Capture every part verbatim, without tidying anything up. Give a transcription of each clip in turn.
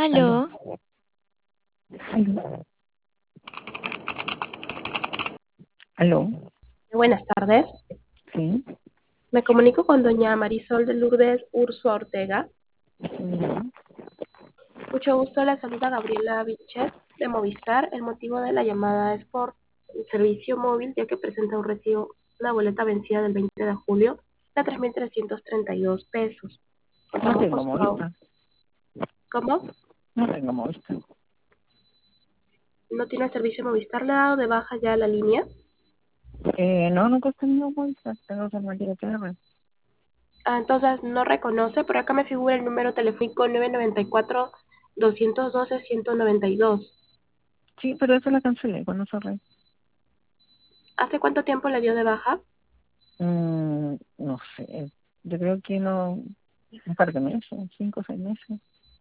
Aló, Aló, aló, aló, Buenas tardes. sí, Me comunico con doña Marisol de Lourdes Ursua Ortega. sí, Mucho gusto, la saluda Gabriela Vichet de Movistar. El motivo de la llamada es por el servicio móvil, ya que presenta un recibo, una boleta vencida del veinte de julio de tres mil trescientos treinta y dos pesos. no Contamos con tengo su pago. Movistar, ¿Cómo? no tengo Movistar. ¿No tiene el servicio Movistar? ¿Le ha dado de baja ya la línea? Eh, no, nunca he tenido Movistar, tengo alternativa T R. Ah, entonces no reconoce. Por acá me figura el número telefónico nueve nueve cuatro, dos uno dos, uno nueve dos. Sí, pero eso la cancelé cuando cerré. ¿Hace cuánto tiempo le dio de baja? Mm, no sé, yo creo que no, un par de meses, cinco o seis meses.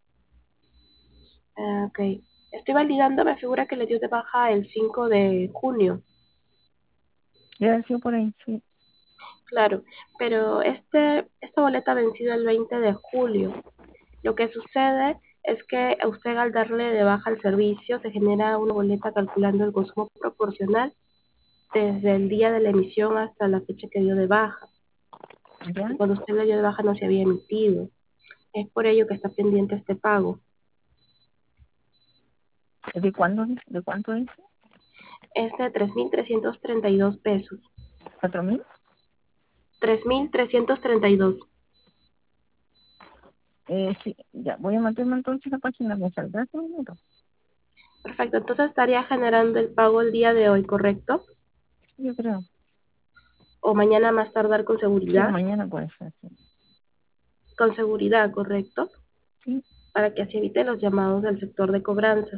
Ah, ok. Estoy validando, me figura que le dio de baja el cinco de junio. Ya ha sido por ahí, sí. Claro, pero este, esta boleta ha vencido el veinte de julio. Lo que sucede es que a usted al darle de baja el servicio se genera una boleta calculando el consumo proporcional desde el día de la emisión hasta la fecha que dio de baja. ¿Ya? Y cuando usted le dio de baja no se había emitido. Es por ello que está pendiente este pago. ¿De cuándo? ¿De cuánto es? Es de tres mil trescientos treinta y dos pesos. ¿Cuatro mil? Tres mil trescientos treinta y dos. Eh, sí, ya, voy a meterme entonces en la página, me saldrá ese número. Perfecto, entonces estaría generando el pago el día de hoy, ¿correcto? Yo creo, O mañana más tardar con sí, o seguridad. mañana puede ser, sí. Con seguridad, ¿correcto? Sí, Para que así evite los llamados del sector de cobranza.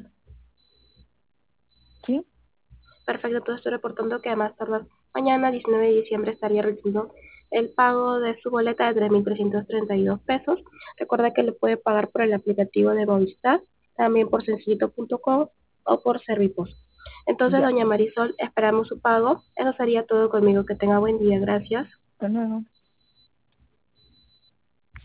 sí, Perfecto, entonces estoy reportando que a más tardar mañana, diecinueve de diciembre, estaría recibiendo el pago de su boleta de tres mil trescientos treinta y dos pesos. Recuerda que le puede pagar por el aplicativo de Movistar, también por sencillito punto com o por Servipos. Entonces, ya, doña Marisol, esperamos su pago. Eso sería todo conmigo. Que tenga buen día. Gracias. hasta luego.